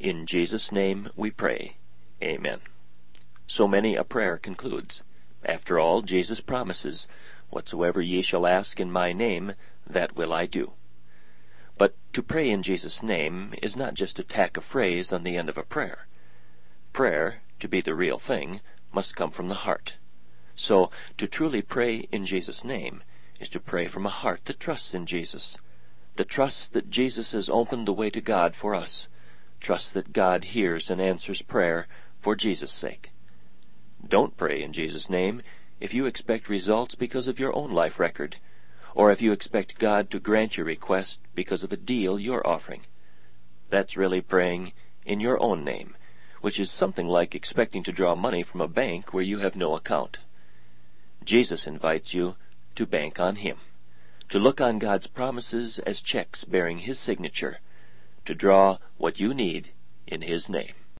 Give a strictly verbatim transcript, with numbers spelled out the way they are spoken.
In Jesus' name we pray. Amen. So many a prayer concludes. After all, Jesus promises, "Whatsoever ye shall ask in my name, that will I do." But to pray in Jesus' name is not just to tack a phrase on the end of a prayer. Prayer, to be the real thing, must come from the heart. So, to truly pray in Jesus' name is to pray from a heart that trusts in Jesus, that trusts that Jesus has opened the way to God for us, trusts that God hears and answers prayer for Jesus' sake. Don't pray in Jesus' name if you expect results because of your own life record, or if you expect God to grant your request because of a deal you're offering. That's really praying in your own name, which is something like expecting to draw money from a bank where you have no account. Jesus invites you to bank on Him, to look on God's promises as checks bearing His signature, to draw what you need in His name.